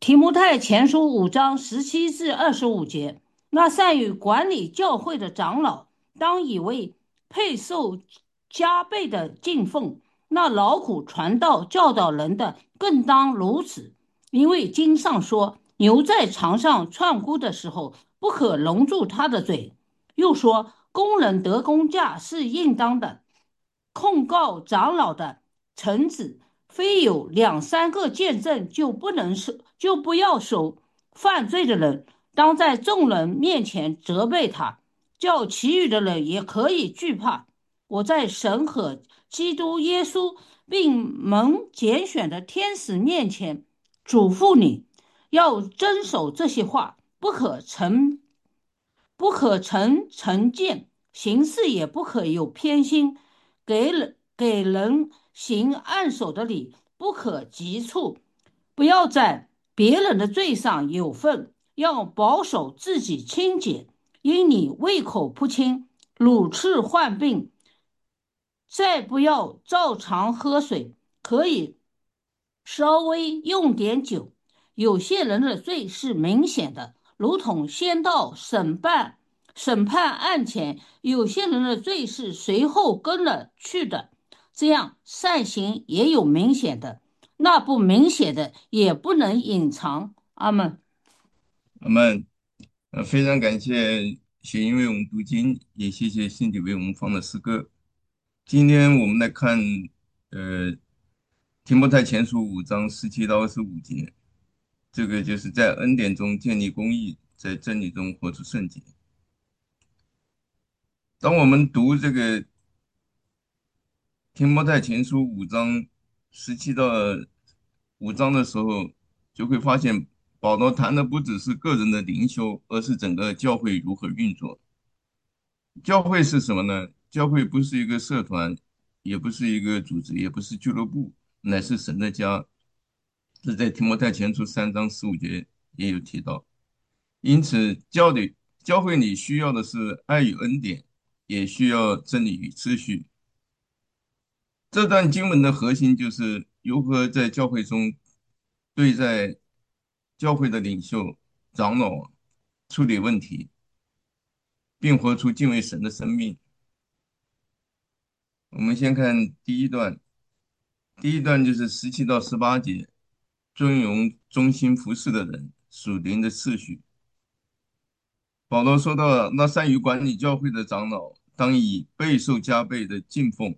提摩太前书5章17至25节，那善于管理教会的长老，当以为配受加倍的敬奉；那劳苦传道、教导人的，更当如此。因为经上说，牛在场上窜呼的时候，不可笼住它的嘴。又说，工人得工价是应当的。控告长老的臣子，非有两三个见证就不能收，就不要收。犯罪的人当在众人面前责备他，叫其余的人也可以惧怕。我在神和基督耶稣并蒙拣选的天使面前嘱咐你，要遵守这些话，不可成见，行事也不可有偏心，给人行按手的礼，不可急促，不要在别人的罪上有份，要保守自己清洁。因你胃口不清，屡次患病，再不要照常喝水，可以稍微用点酒。有些人的罪是明显的，如同先到审判案前；有些人的罪是随后跟了去的。这样善行也有明显的，那不明显的也不能隐藏。阿门。 那么，非常感谢雪英为我们读经，也谢谢辛迪为我们放的诗歌。今天我们来看，呃，提摩太前书5章17到25节，这个就是在恩典中建立公义，在真理中活出圣洁。当我们读这个提摩太前书5章17到5章的时候，就会发现保罗谈的不只是个人的灵修，而是整个教会如何运作。教会是什么呢？教会不是一个社团，也不是一个组织，也不是俱乐部，乃是神的家。这在提摩太前书3章15节也有提到。因此，教会里需要的是爱与恩典，也需要真理与秩序。这段经文的核心就是如何在教会中对待教会的领袖、长老处理问题，并活出敬畏神的生命。我们先看第一段就是17到18节，尊荣忠心服侍的人，属灵的次序。保罗说到，那善于管理教会的长老，当以备受加倍的敬奉。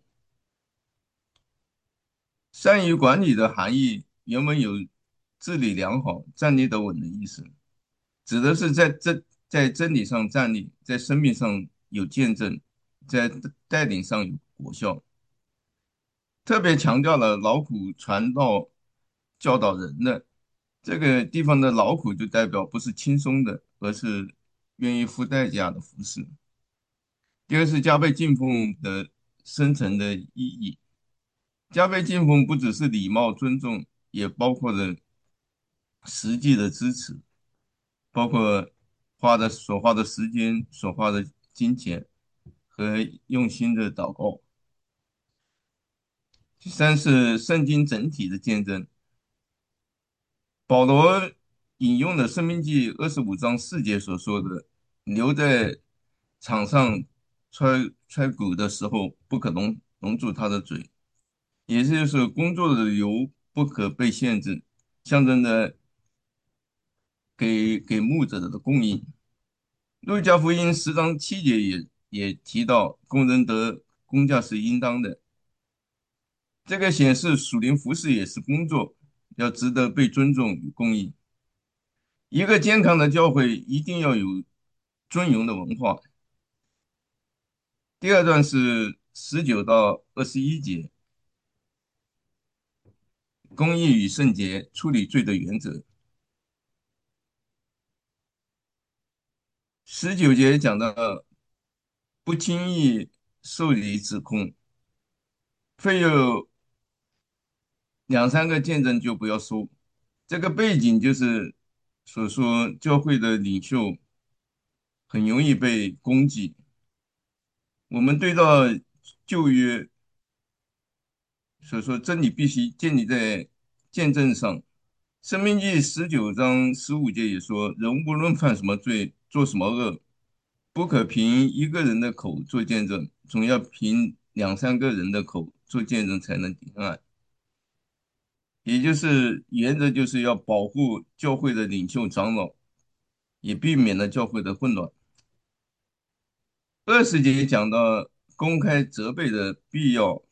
善于管理的含义原本有治理良好、站立得稳的意思，指的是在真理上站立，在生命上有见证，在带领上有果效。特别强调了劳苦传道、教导人的这个地方的劳苦，就代表不是轻松的，而是愿意付代价的服饰。第二是加倍敬奉的深层的意义。加倍敬奉不只是礼貌尊重，也包括了实际的支持，包括所花的时间、所花的金钱和用心的祷告。第三是圣经整体的见证。保罗引用了《申命记》25章4节所说的：牛在场上踹鼓的时候，不可笼住它的嘴，也就是工作的油不可被限制，象征着给牧者的供应。路加福音10章7节也提到，工人得工价是应当的。这个显示属灵服饰也是工作，要值得被尊重与供应。一个健康的教会一定要有尊荣的文化。第二段是19到21节，公义与圣洁处理罪的原则。19节讲到不轻易受理指控，非有两三个见证就不要说。这个背景就是所说教会的领袖很容易被攻击。我们对照旧约所说真理必须建立在见证上， 《生命记》19章15节也说，人无论犯什么罪，做什么恶，不可凭一个人的口做见证，总要凭两三个人的口做见证才能定案。也就是原则就是要保护教会的领袖长老，也避免了教会的混乱。20节讲到公开责备的必要，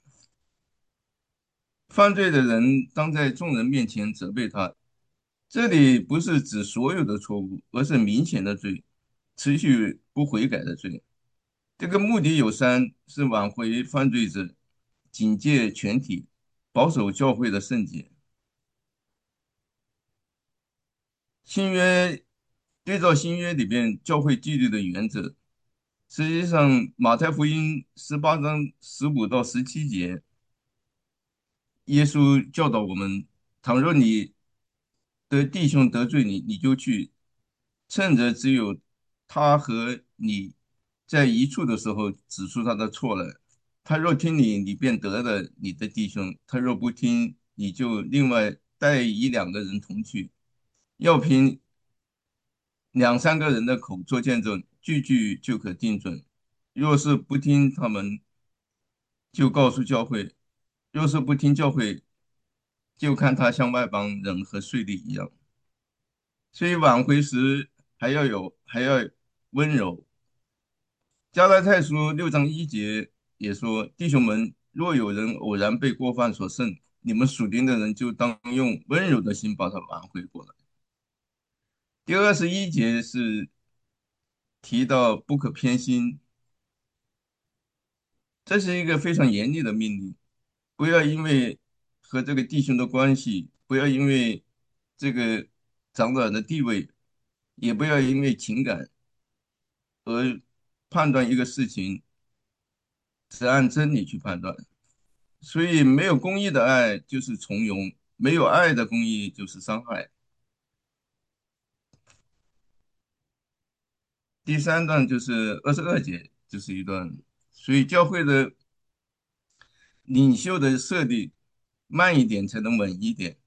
犯罪的人当在众人面前责备他。这里不是指所有的错误，而是明显的罪，持续不悔改的罪。这个目的有三：是挽回犯罪者，警戒全体，保守教会的圣洁。新约对照新约里边教会纪律的原则，实际上马太福音18章15到17节，耶稣教导我们：倘若你的弟兄得罪你，你就去，趁着只有他和你在一处的时候，指出他的错来。他若听你，你便得了你的弟兄；他若不听，你就另外带一两个人同去，要凭两三个人的口做见证，句句就可定准。若是不听他们，就告诉教会；若是不听教会，就看他像外邦人和税吏一样。所以挽回时还要温柔。加拉太书6章1节也说：弟兄们，若有人偶然被过犯所胜，你们属灵的人就当用温柔的心把他挽回过来。第21节是提到不可偏心，这是一个非常严厉的命令，不要因为和这个弟兄的关系，不要因为这个长短的地位，也不要因为情感而判断一个事情，只按真理去判断。所以，没有公义的爱就是从容，没有爱的公义就是伤害。第3段就是22节，就是一段，所以教会的领袖的设立慢一点才能稳一点。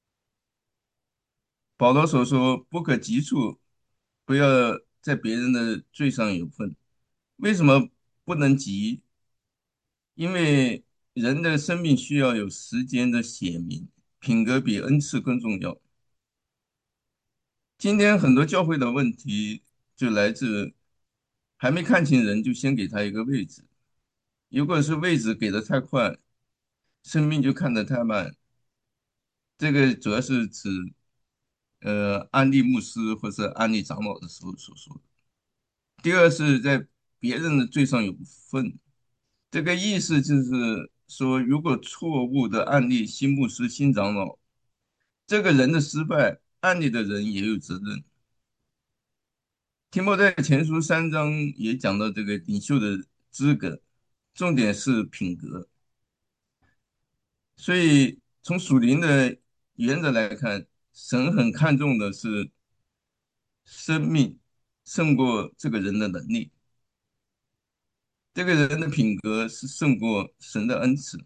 保罗所说，不可急促，不要在别人的罪上有份。为什么不能急？因为人的生命需要有时间的显明，品格比恩赐更重要。今天很多教会的问题就来自还没看清人，就先给他一个位置。如果是位置给的太快，生命就看得太慢。这个主要是指安利牧师或者安利长老的时候所说的。第二是在别人的罪上有份，这个意思就是说，如果错误的案例新牧师、新长老，这个人的失败，案例的人也有责任。提摩太前书3章也讲到这个领袖的资格，重点是品格。所以从属灵的原则来看，神很看重的是生命胜过这个人的能力，这个人的品格是胜过神的恩赐。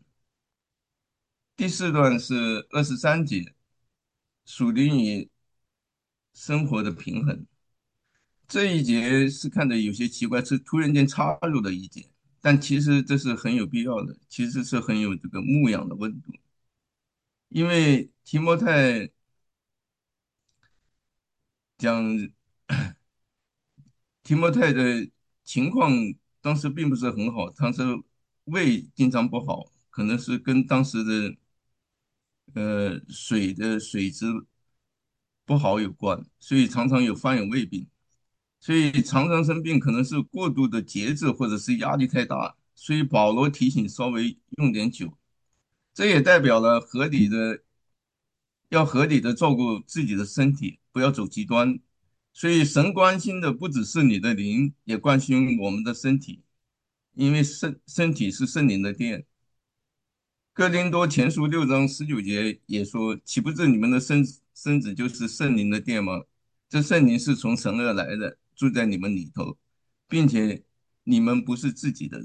第4段是23节，属灵与生活的平衡。这一节是看着有些奇怪，是突然间插入的一节，但其实这是很有必要的，其实是很有这个牧养的温度。因为提摩太讲提摩太的情况当时并不是很好，当时胃经常不好，可能是跟当时的水的水质不好有关，所以常常犯有胃病。所以常常生病可能是过度的节制或者是压力太大，所以保罗提醒稍微用点酒，这也代表了要合理的照顾自己的身体，不要走极端。所以神关心的不只是你的灵，也关心我们的身体，因为身体是圣灵的殿。哥林多前书6章19节也说：岂不是你们的身子就是圣灵的殿吗？这圣灵是从神而来的，住在你们里头，并且你们不是自己的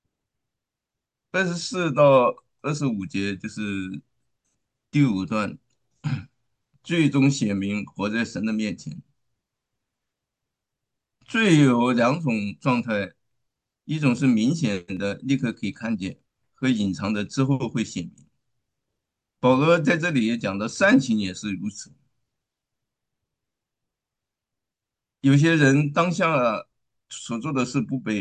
人。24到25节就是第5段， 最终显明活在神的面前。罪有两种状态，一种是明显的，立刻可以看见，和隐藏的之后会显明。保罗在这里也讲到，善行也是如此。有些人当下所做的事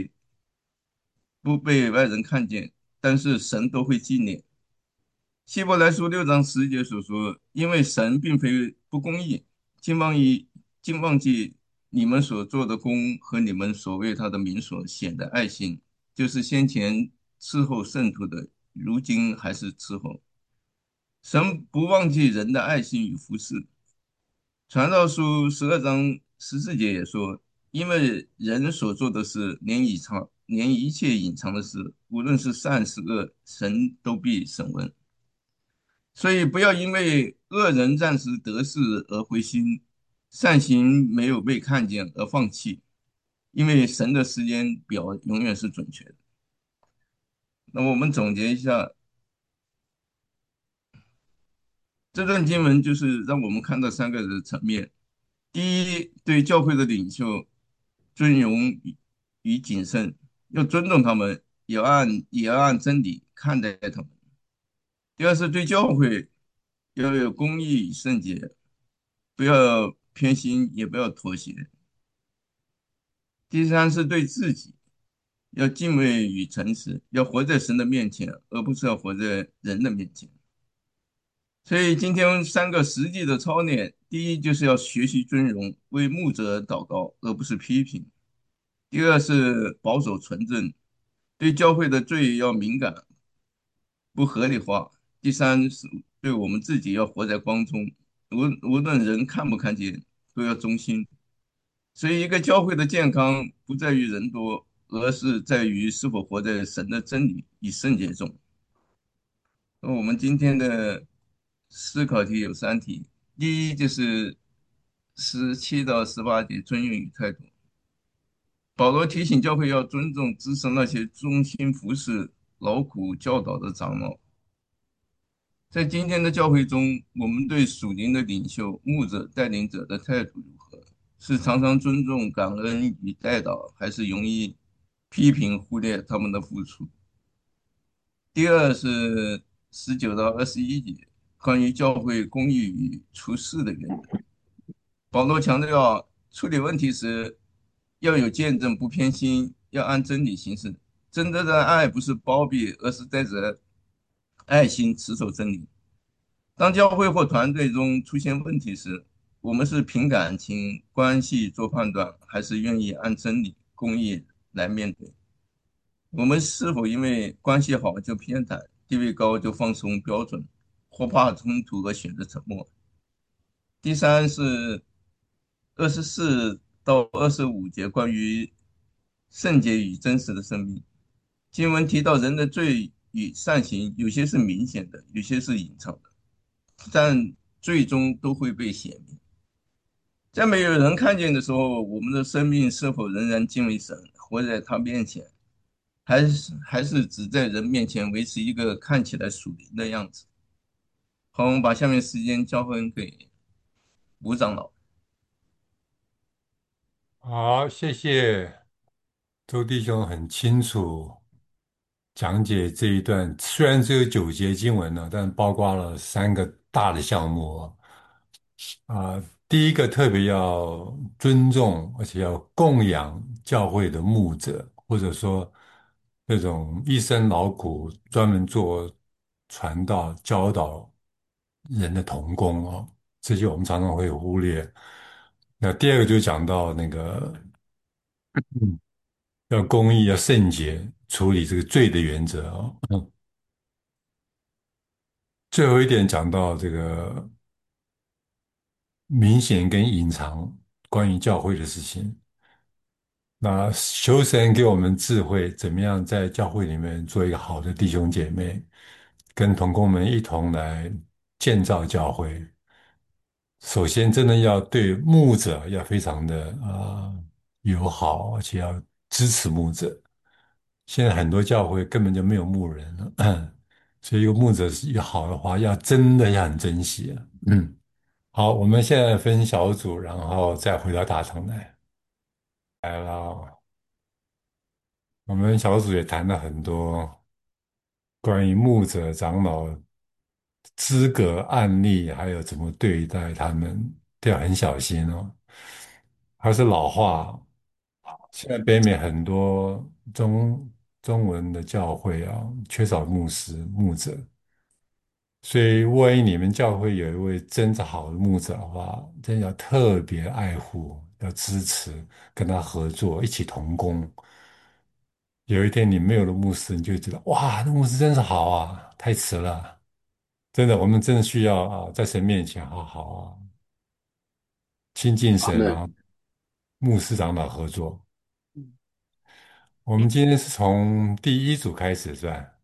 不被外人看见，但是神都会纪念。希伯来书6章11节所说：“因为神并非不公义，竟忘记你们所做的功和你们所为他的名所显的爱心，就是先前伺候圣徒的，如今还是伺候。神不忘记人的爱心与服侍。”传道书12章14节也说：“因为人所做的事，连一切隐藏的事，无论是善是恶，神都必审问。”所以不要因为恶人暂时得势而灰心，善行没有被看见而放弃，因为神的时间表永远是准确的。那我们总结一下，这段经文就是让我们看到三个的层面：第一，对教会的领袖尊荣与谨慎，要尊重他们，也要按真理看待他们；第二是对教会要有公义与圣洁，不要偏心，也不要妥协；第三是对自己要敬畏与诚实，要活在神的面前，而不是要活在人的面前。所以今天三个实际的操练，第一就是要学习尊荣，为牧者祷告，而不是批评；第二是保守纯正，对教会的罪要敏感，不合理化；第三是对我们自己要活在光中，无论人看不看见，都要忠心。所以，一个教会的健康不在于人多，而是在于是否活在神的真理与圣洁中。那我们今天的思考题有3题，第一就是17到18节尊用与态度。保罗提醒教会要尊重支持那些忠心服侍、劳苦教导的长老。在今天的教会中，我们对属灵的领袖、牧者、带领者的态度如何？是常常尊重、感恩与带导，还是容易批评、忽略他们的付出？第二是19到21节，关于教会公义与处事的原则。保罗强调，处理问题时要有见证，不偏心，要按真理行事。真正的爱不是包庇，而是带着爱心持守真理。当教会或团队中出现问题时，我们是凭感情关系做判断，还是愿意按真理、公义来面对？我们是否因为关系好就偏袒，地位高就放松标准，或怕冲突而选择沉默？第三是24到25节关于圣洁与真实的生命。经文提到人的罪与善行，有些是明显的，有些是隐藏的，但最终都会被显明。在没有人看见的时候，我们的生命是否仍然敬畏神，活在他面前，还是只在人面前维持一个看起来属灵的样子？好，我们把下面时间交还给吴长老。 好，谢谢周弟兄，很清楚讲解这一段，虽然只有9节经文呢，但包括了3个大的项目哦。第一个特别要尊重，而且要供养教会的牧者，或者说那种一生劳苦专门做传道、教导人的同工哦，这些我们常常会忽略。那第二个就讲到那个，要公义、要圣洁，处理这个罪的原则哦。最后一点讲到这个明显跟隐藏关于教会的事情。那求神给我们智慧，怎么样在教会里面做一个好的弟兄姐妹，跟同工们一同来建造教会。首先，真的要对牧者要非常的友好，而且要支持牧者。现在很多教会根本就没有牧人了，所以一个牧者是好的话，真的要很珍惜啊。 好，我们现在分小组，然后再回到大堂来。来了，我们小组也谈了很多关于牧者长老资格案例，还有怎么对待他们，都要很小心哦。还是老话，现在北美很多中文的教会啊，缺少牧师、牧者，所以万一你们教会有一位真的好的牧者的话，真的要特别爱护，要支持，跟他合作，一起同工。有一天你没有了牧师，你就知道，哇，那牧师真是好啊，太迟了。真的，我们真的需要啊，在神面前好好啊，亲近神，然好的， 后牧师长老合作。我们今天是从第一组开始，是吧？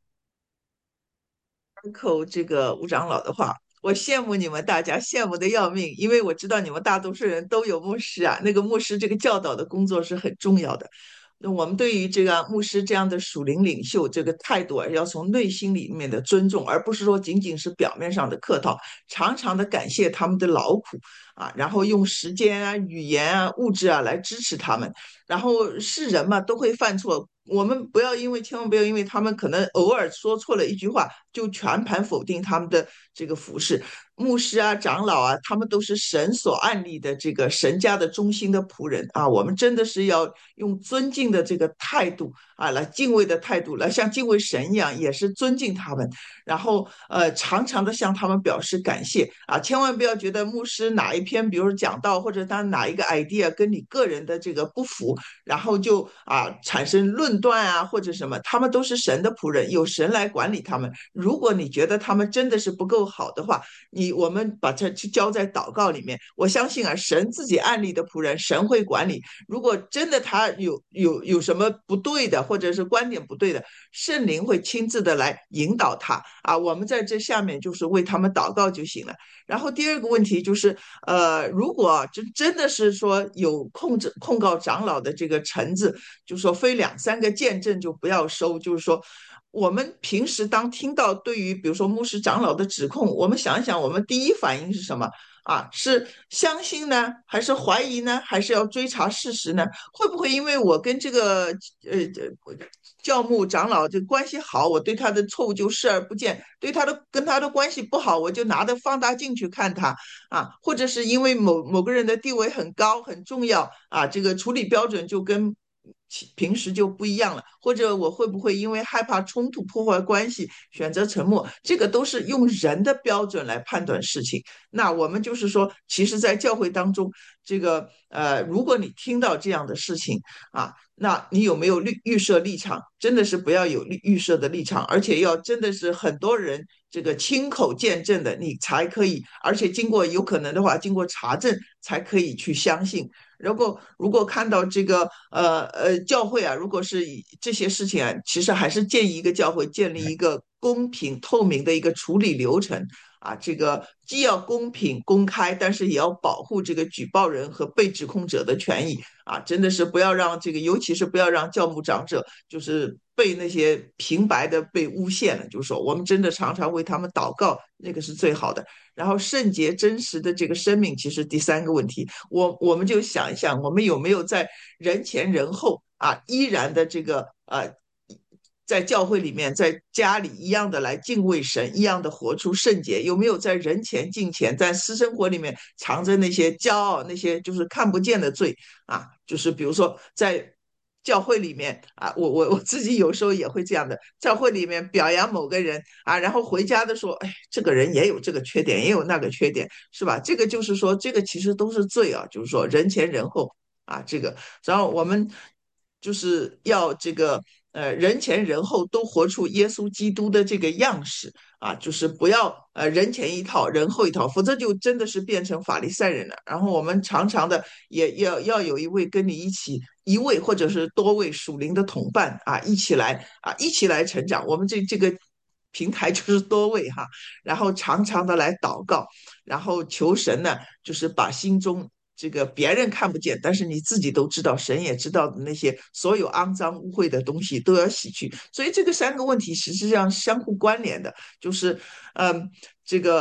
扣这个吴长老的话，我羡慕你们大家，羡慕的要命，因为我知道你们大多数人都有牧师啊，那个牧师这个教导的工作是很重要的。那我们对于这个牧师这样的属灵领袖这个态度啊，要从内心里面的尊重，而不是说仅仅是表面上的客套，常常的感谢他们的劳苦啊，然后用时间啊、语言啊、物质啊来支持他们。然后是人嘛，都会犯错。我们不要因为，千万不要因为他们可能偶尔说错了一句话，就全盘否定他们的这个服饰。牧师啊、长老啊，他们都是神所案例的这个神家的忠心的仆人啊。我们真的是要用尊敬的这个态度啊，来敬畏的态度，来像敬畏神一样，也是尊敬他们。然后常常的向他们表示感谢啊，千万不要觉得牧师哪一篇，比如说讲道或者他哪一个 idea 跟你个人的这个不符，然后就产生论断啊或者什么，他们都是神的仆人，有神来管理他们。如果你觉得他们真的是不够好的话，我们把它去交在祷告里面，我相信啊，神自己案例的仆人，神会管理。如果真的他有什么不对的，或者是观点不对的，圣灵会亲自的来引导他啊。我们在这下面就是为他们祷告就行了。然后第二个问题就是，如果真的是说有控告长老的这个橙子，就说非两三个见证就不要收，就是说。我们平时当听到对于比如说牧师长老的指控，我们想一想，我们第一反应是什么啊？是相信呢，还是怀疑呢？还是要追查事实呢？会不会因为我跟这个教牧长老这关系好，我对他的错误就视而不见；跟他的关系不好，我就拿着放大镜去看他啊？或者是因为某个人的地位很高很重要啊，这个处理标准就跟平时就不一样了，或者我会不会因为害怕冲突破坏关系选择沉默？这个都是用人的标准来判断事情。那我们就是说，其实，在教会当中，这个如果你听到这样的事情啊，那你有没有预设立场？真的是不要有预设的立场，而且要真的是很多人这个亲口见证的，你才可以，而且经过有可能的话，经过查证才可以去相信。如果看到这个教会啊，如果是这些事情啊，其实还是建议一个教会建立一个公平透明的一个处理流程啊，这个既要公平公开，但是也要保护这个举报人和被指控者的权益啊，真的是不要让这个，尤其是不要让教牧长者就是被那些平白的被诬陷了，就是说我们真的常常为他们祷告，那个是最好的。然后圣洁真实的这个生命，其实第三个问题，我们就想一想，我们有没有在人前人后啊，依然的这个在教会里面，在家里一样的来敬畏神，一样的活出圣洁，有没有在人前敬虔，在私生活里面藏着那些骄傲，那些就是看不见的罪啊？就是比如说在教会里面啊，我自己有时候也会这样的，教会里面表扬某个人啊，然后回家的说，哎，这个人也有这个缺点，也有那个缺点，是吧？这个就是说，这个其实都是罪啊，就是说人前人后啊，这个，然后我们就是要这个人前人后都活出耶稣基督的这个样式啊，就是不要人前一套，人后一套，否则就真的是变成法利赛人了。然后我们常常的也要有一位跟你一位或者是多位属灵的同伴啊，一起来成长。我们这个平台就是多位哈，然后常常的来祷告，然后求神呢，就是把心中这个别人看不见，但是你自己都知道，神也知道的那些所有肮脏污秽的东西都要洗去。所以这个三个问题实际上相互关联的，就是这个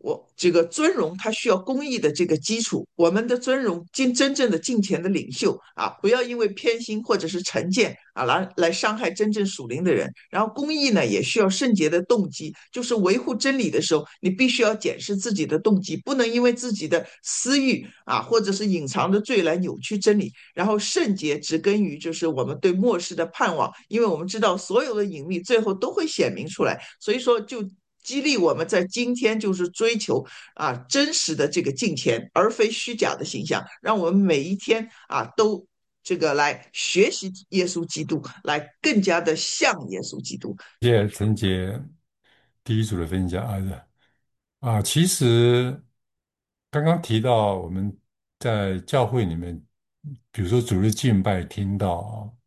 我这个尊荣它需要公义的这个基础，我们的尊荣真正的敬虔的领袖啊，不要因为偏心或者是成见啊来伤害真正属灵的人。然后公义呢也需要圣洁的动机，就是维护真理的时候，你必须要检视自己的动机，不能因为自己的私欲啊或者是隐藏的罪来扭曲真理。然后圣洁植根于就是我们对末世的盼望，因为我们知道所有的隐秘最后都会显明出来，所以说就激励我们在今天就是追求真实的这个敬虔，而非虚假的形象，让我们每一天都这个来学习耶稣基督，来更加的像耶稣基督。 谢谢陈杰第一组的分享其实刚刚提到我们在教会里面，比如说主日敬拜听到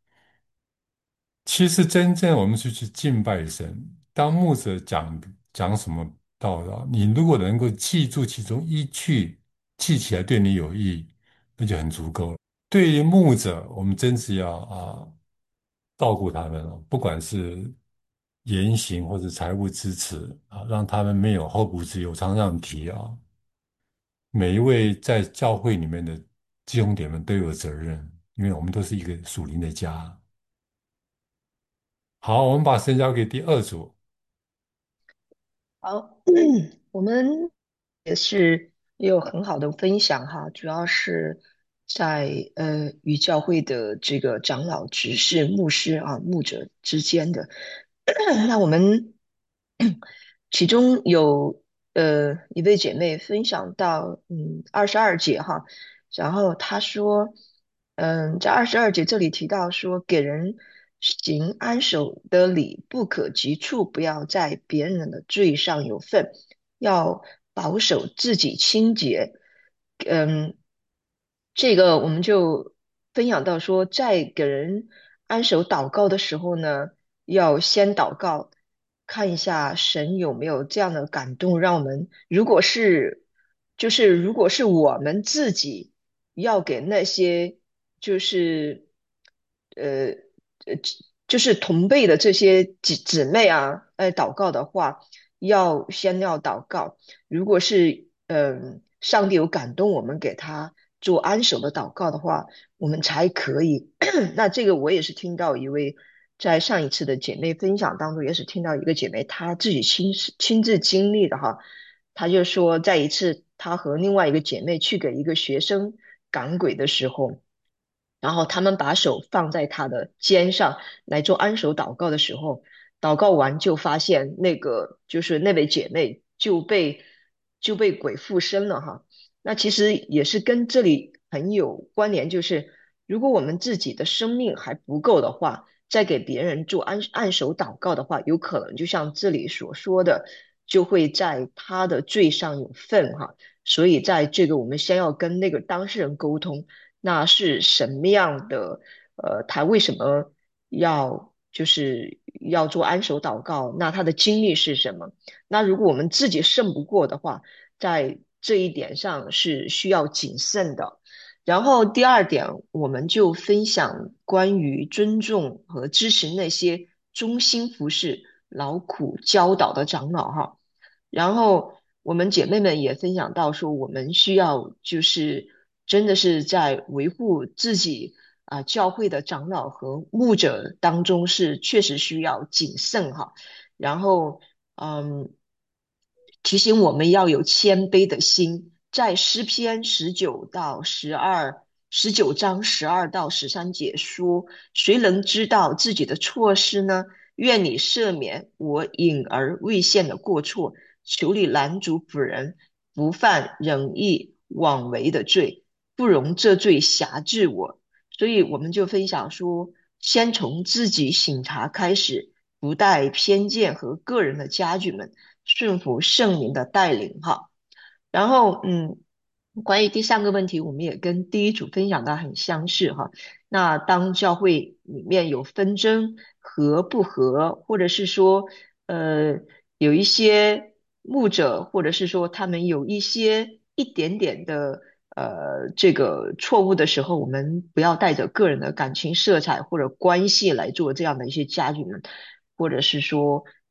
其实真正我们是去敬拜神。当牧者讲什么道导，你如果能够记住其中一句，记起来对你有益，那就很足够了。对于牧者，我们真是要照顾他们哦，不管是言行或者财务支持让他们没有后顾之忧。常常提每一位在教会里面的弟兄姐妹都有责任，因为我们都是一个属灵的家。好，我们把时间交给第二组。 好，我们也是也有很好的分享哈，主要是在与教会的这个长老、执事、牧师牧者之间的。那我们其中有一位姐妹分享到22节哈，然后她说在22节这里提到说给人行安守的礼不可急促，不要在别人的罪上有份，要保守自己清洁。嗯，这个我们就分享到说，在给人安守祷告的时候呢，要先祷告，看一下神有没有这样的感动，让我们如果是我们自己要给那些就是呃就是同辈的这些姊妹祷告的话，先要祷告。如果是上帝有感动我们给他做安守的祷告的话，我们才可以。那这个我也是听到一位在上一次的姐妹分享当中，也是听到一个姐妹她自己亲自经历的哈。她就说，在一次她和另外一个姐妹去给一个学生赶鬼的时候，然后他们把手放在他的肩上来做安手祷告的时候，祷告完就发现就是那位姐妹就被鬼附身了哈。那其实也是跟这里很有关联，就是如果我们自己的生命还不够的话，再给别人做按手祷告的话，有可能就像这里所说的，就会在他的罪上有份哈。所以在这个我们先要跟那个当事人沟通，那是什么样的？他为什么要做安守祷告？那他的经历是什么？那如果我们自己胜不过的话，在这一点上是需要谨慎的。然后第二点，我们就分享关于尊重和支持那些忠心服侍、劳苦教导的长老哈。然后我们姐妹们也分享到说，我们需要就是真的是在维护自己教会的长老和牧者当中是确实需要谨慎哈。然后提醒我们要有谦卑的心，在诗篇19章12到13节说：谁能知道自己的错失呢？愿你赦免我隐而未现的过错，求你拦阻仆人不犯忍意妄为的罪，不容这罪辖制我。所以我们就分享说，先从自己省察开始，不带偏见和个人的家具们，顺服圣灵的带领哈。然后关于第三个问题，我们也跟第一组分享的很相似哈。那当教会里面有纷争，合不合，或者是说有一些牧者，或者是说他们有一点点的这个错误的时候，我们不要带着个人的感情色彩或者关系来做这样的一些家具们，或者是说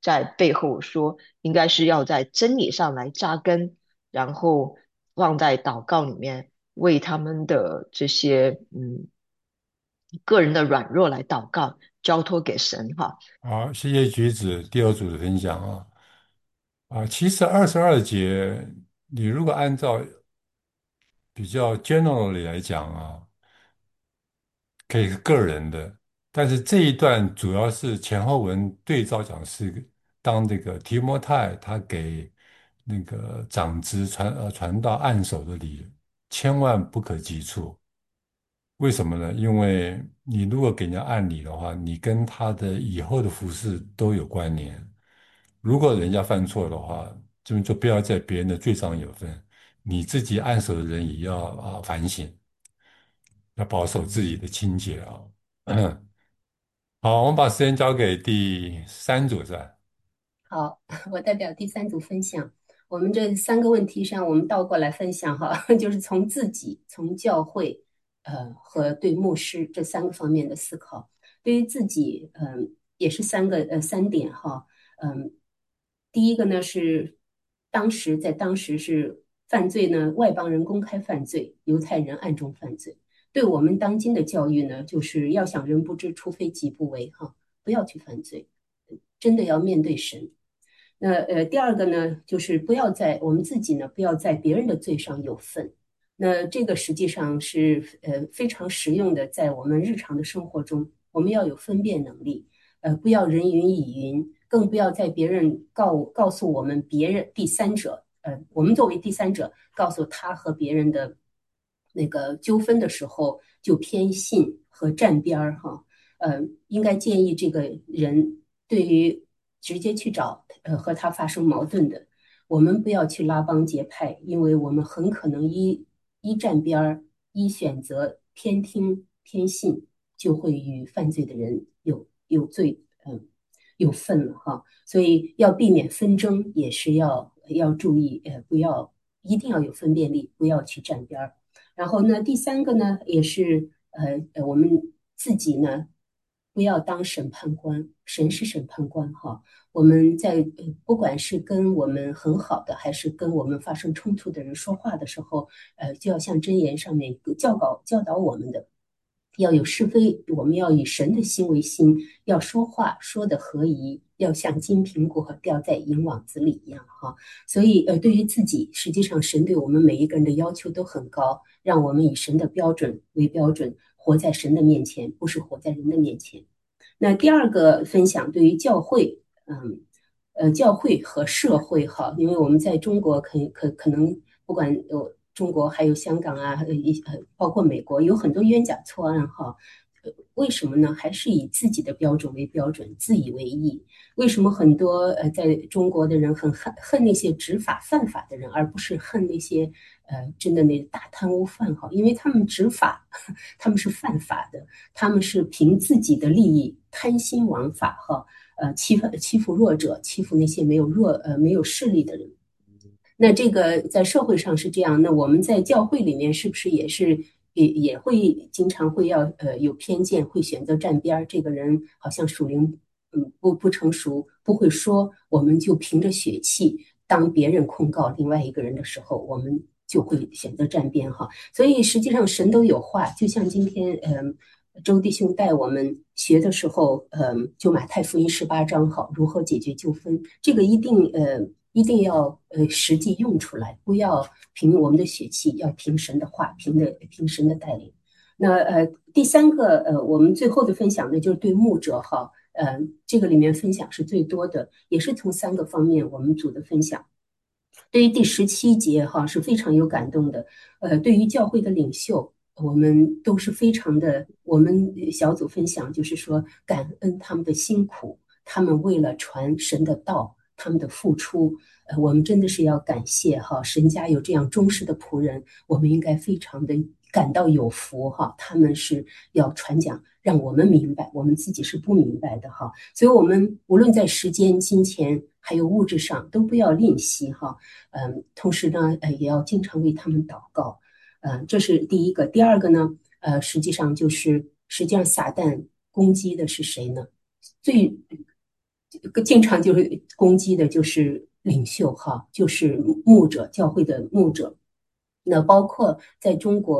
在背后说，应该是要在真理上来扎根，然后放在祷告里面，为他们的这些个人的软弱来祷告，交托给神哈。 好，谢谢橘子第二组的分享啊。其实22节，你如果按照比较 generally 来讲啊，可以是个人的，但是这一段主要是前后文对照讲是当这个提摩太他给那个长子传到按手的礼，千万不可急促。为什么呢？因为你如果给人家按礼的话，你跟他的以后的服饰都有关联。如果人家犯错的话，就不要在别人的罪上有份，你自己按手的人也要反省，要保守自己的清洁啊。好，我们把时间交给第三组是吧？ 好，我代表第三组分享。我们这三个问题上，我们倒过来分享哈，就是从自己、从教会，和对牧师这三个方面的思考。对于自己，也是三点哈，第一个呢是当时是犯罪呢，外邦人公开犯罪，犹太人暗中犯罪。对我们当今的教育呢，就是要想人不知，除非己不为哈，不要去犯罪，真的要面对神。那第二个呢，就是不要在我们自己呢，不要在别人的罪上有份。那这个实际上是非常实用的，在我们日常的生活中，我们要有分辨能力，不要人云亦云，更不要在别人告诉我们别人第三者，我们作为第三者告诉他和别人的那个纠纷的时候，就偏信和站边儿哈。应该建议这个人对于直接去找和他发生矛盾的，我们不要去拉帮结派，因为我们很可能一站边儿，一选择偏听偏信，就会与犯罪的人有罪，有份了哈。所以要避免纷争，也是要注意，一定要有分辨力，不要去站边儿。然后呢，第三个呢，也是我们自己呢，不要当审判官，神是审判官哈。我们在不管是跟我们很好的，还是跟我们发生冲突的人说话的时候，就要像箴言上面教导我们的，要有是非，我们要以神的心为心，要说话说的合宜，要像金苹果掉在银网子里一样哈。所以对于自己，实际上神对我们每一个人的要求都很高，让我们以神的标准为标准，活在神的面前，不是活在人的面前。那第二个分享对于教会，教会和社会哈，因为我们在中国可能不管有中国还有香港啊，包括美国有很多冤假错案哈。为什么呢？还是以自己的标准为标准，自以为意。为什么很多在中国的人很恨那些执法犯法的人，而不是恨那些真的那大贪污犯哈？因为他们执法，他们是犯法的，他们是凭自己的利益贪心枉法哈，欺负弱者，欺负那些没有势力的人。那这个在社会上是这样，那我们在教会里面是不是也会经常会有偏见，会选择站边儿？这个人好像属灵不成熟，不会说，我们就凭着血气，当别人控告另外一个人的时候，我们就会选择站边哈。所以实际上神都有话，就像今天周弟兄带我们学的时候，就马太福音18章好，如何解决纠纷，这个一定要实际用出来，不要凭我们的血气，要凭神的话，凭神的带领。那第三个我们最后的分享呢，就是对牧者哈，这个里面分享是最多的，也是从三个方面我们组的分享。对于第17节哈是非常有感动的，对于教会的领袖，我们都是非常的，我们小组分享就是说感恩他们的辛苦，他们为了传神的道，他们的付出，我们真的是要感谢哈，神家有这样忠实的仆人，我们应该非常的感到有福哈，他们是要传讲，让我们明白，我们自己是不明白的哈，所以我们无论在时间、金钱还有物质上都不要吝惜哈，同时呢，也要经常为他们祷告，这是第一个。第二个呢，实际上撒旦攻击的是谁呢？ 经常就是攻击的就是领袖哈，就是牧者，教会的牧者。那包括在中国，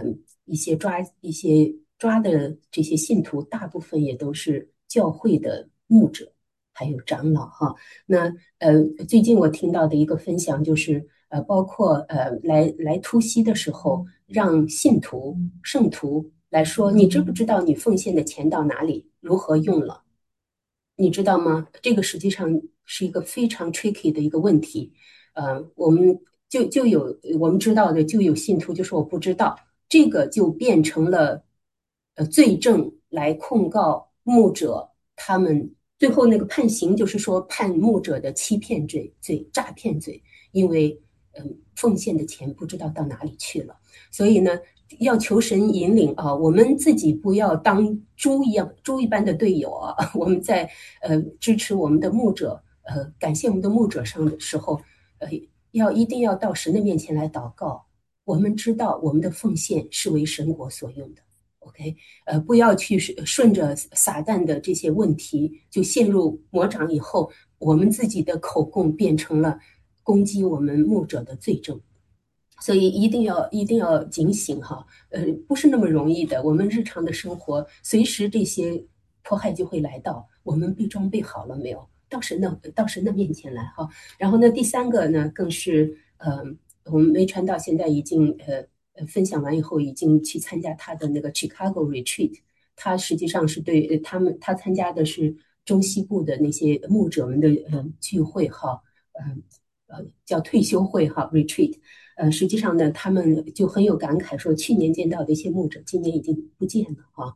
一些抓的这些信徒，大部分也都是教会的牧者，还有长老哈。那最近我听到的一个分享就是，包括来突袭的时候，让信徒圣徒来说，你知不知道你奉献的钱到哪里，如何用了？你知道吗？这个实际上是一个非常 tricky 的一个问题。我们就有我们知道的，就有信徒就说我不知道，这个就变成了罪证来控告牧者，他们最后那个判刑就是说判牧者的欺骗罪、诈骗罪，因为奉献的钱不知道到哪里去了，所以呢。要求神引领啊，我们自己不要当猪一般的队友啊。我们在支持我们的牧者，感谢我们的牧者上的时候，一定要到神的面前来祷告。我们知道我们的奉献是为神国所用的。OK，不要去顺着撒旦的这些问题就陷入魔掌以后，我们自己的口供变成了攻击我们牧者的罪证。所以一定要警醒哈，不是那么容易的。我们日常的生活，随时这些迫害就会来到。我们被装备好了没有？到神的面前来哈。然后呢，第三个呢，更是我们梅传道现在已经分享完以后，已经去参加他的那个 Chicago Retreat。他实际上是对他参加的是中西部的那些牧者们的聚会哈，叫退休会哈 retreat。实际上呢，他们就很有感慨，说去年见到的一些牧者，今年已经不见了啊。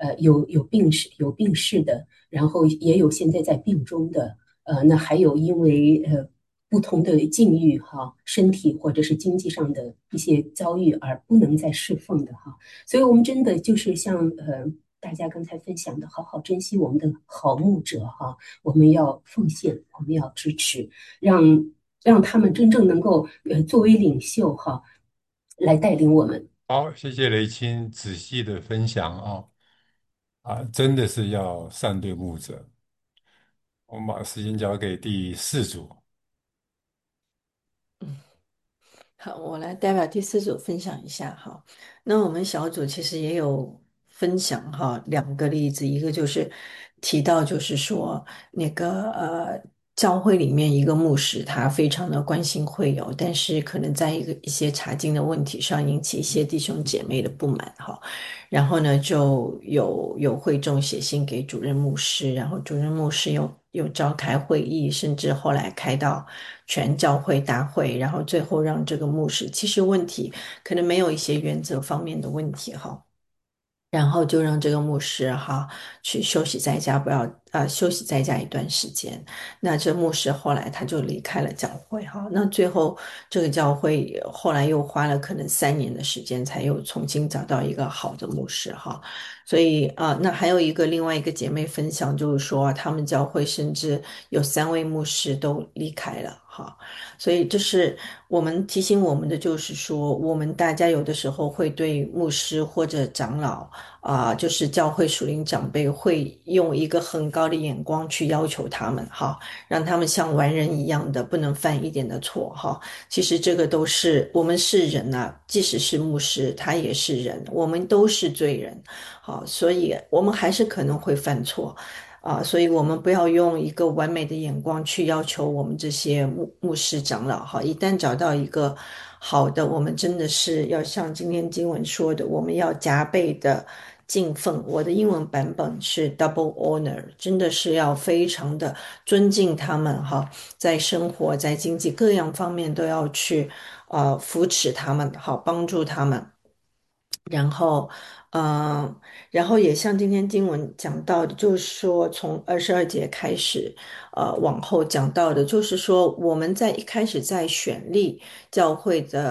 有病逝的，然后也有现在在病中的，那还有因为不同的境遇哈，身体或者是经济上的一些遭遇而不能再侍奉的哈。所以我们真的就是像大家刚才分享的，好好珍惜我们的好牧者哈，我们要奉献，我们要支持，让他们真正能够作为领袖哈，来带领我们。 好，谢谢雷青仔细的分享真的是要善对牧者。我们把时间交给第四组。 好，我来代表第四组分享一下哈。那我们小组其实也有分享哈两个例子，一个就是提到就是说那个教会里面一个牧师他非常的关心会友，但是可能在一些查经的问题上引起一些弟兄姐妹的不满哈。然后呢，就有会众写信给主任牧师，然后主任牧师又召开会议，甚至后来开到全教会大会，然后最后让这个牧师，其实问题可能没有一些原则方面的问题哈。然后就让这个牧师哈去休息在家，不要休息在家一段时间。那这牧师后来他就离开了教会哈。那最后这个教会后来又花了可能3年的时间，才又重新找到一个好的牧师哈。所以那还有另外一个姐妹分享，就是说他们教会甚至有3位牧师都离开了哈。所以这是我们提醒我们的，就是说我们大家有的时候会对牧师或者长老就是教会属灵长辈，会用一个很高的眼光去要求他们哈，让他们像完人一样的不能犯一点的错哈。其实这个都是我们是人即使是牧师，他也是人，我们都是罪人。好，所以我们还是可能会犯错所以我们不要用一个完美的眼光去要求我们这些牧师长老哈。一旦找到一个好的，我们真的是要像今天经文说的，我们要加倍的敬奉。我的英文版本是 double honor， 真的是要非常的尊敬他们哈，在生活在经济各样方面都要去扶持他们，好帮助他们。然后，然后也像今天经文讲到的，就是说从22节开始，往后讲到的，就是说我们在一开始在选立教会的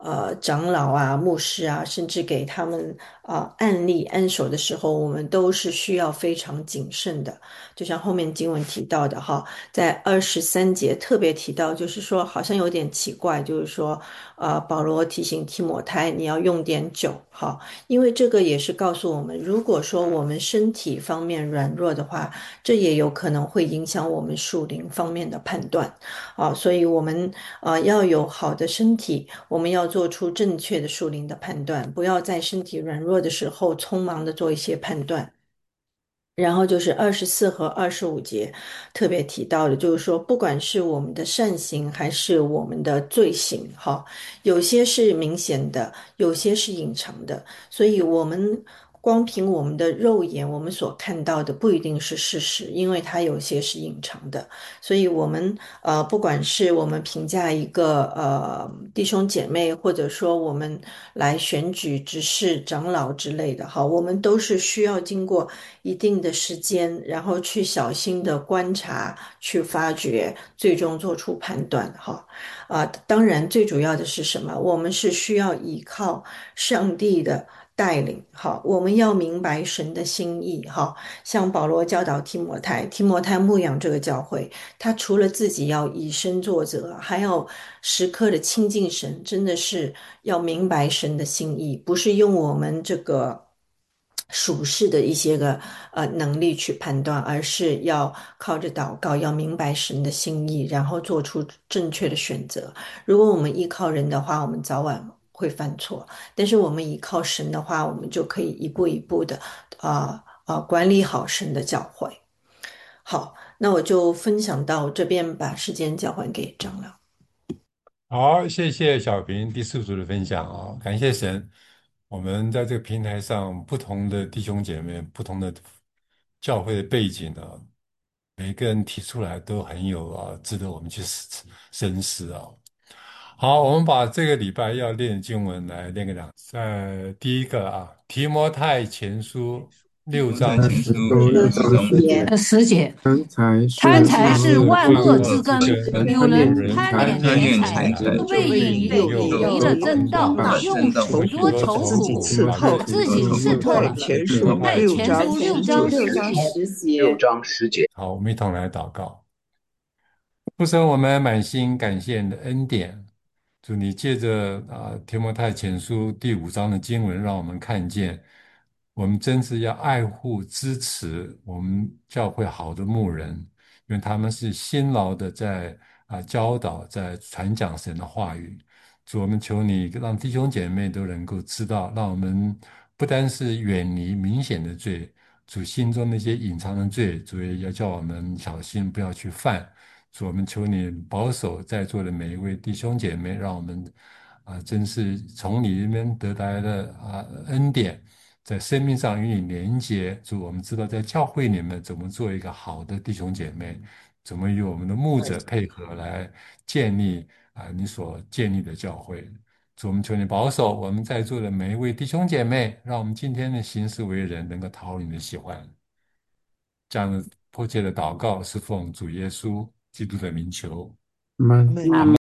长老啊、牧师啊，甚至给他们案例按手的时候，我们都是需要非常谨慎的。就像后面经文提到的哈，在23节特别提到，就是说好像有点奇怪，就是说保罗提醒提摩太你要用点酒哈，因为这个也是告诉我们，如果说我们身体方面软弱的话，这也有可能会影响我们属灵方面的判断啊，所以我们要有好的身体，我们要做出正确的属灵的判断，不要在身体软弱的时候匆忙的做一些判断。然后就是24和25节特别提到的，就是说，不管是我们的善行还是我们的罪行，哈，有些是明显的，有些是隐藏的，所以我们光凭我们的肉眼，我们所看到的不一定是事实，因为它有些是隐藏的。所以，我们不管是我们评价一个弟兄姐妹，或者说我们来选举执事、长老之类的，哈，我们都是需要经过一定的时间，然后去小心的观察、去发掘，最终做出判断，哈。当然，最主要的是什么？我们是需要依靠上帝的带领，哈，我们要明白神的心意，哈。像保罗教导提摩太，提摩太牧养这个教会，他除了自己要以身作则，还要时刻的亲近神，真的是要明白神的心意，不是用我们这个属世的一些个能力去判断，而是要靠着祷告，要明白神的心意，然后做出正确的选择。如果我们依靠人的话，我们早晚会犯错；但是我们依靠神的话，我们就可以一步一步的管理好神的教会。好，那我就分享到这边，把时间交还给长老。 好，谢谢小平第四组的分享啊，感谢神，我们在这个平台上，不同的弟兄姐妹，不同的教会的背景呢，每个人提出来都很有值得我们去深思啊。好，我们把这个礼拜要练的经文来练个两次。第一个提摩太前书六章提摩太前书六六章 10节， 10节， 贪财贪是财是万恶之之根， 根， 有人贪贪恋钱恋财， 钱财， 就被引诱，离了正道，用许多愁苦，把自己刺透了。提摩太前书六章10节。 好，我们一同来祷告。父神，我们满心感谢你的恩典，主你借着提摩太前书第5章的经文，让我们看见，我们真是要爱护、支持我们教会好的牧人，因为他们是辛劳的在教导、在传讲神的话语。主，我们求你让弟兄姐妹都能够知道，让我们不单是远离明显的罪，主心中那些隐藏的罪，主也要叫我们小心，不要去犯。主，我们求你保守在座的每一位弟兄姐妹，让我们真是从你那边得来的恩典，在生命上与你连结。主，我们知道在教会里面怎么做一个好的弟兄姐妹，怎么与我们的牧者配合来建立你所建立的教会。主，我们求你保守我们在座的每一位弟兄姐妹，让我们今天的行事为人能够讨你的喜欢。这样的迫切的祷告是奉主耶稣基督的名求。 们。 阿门。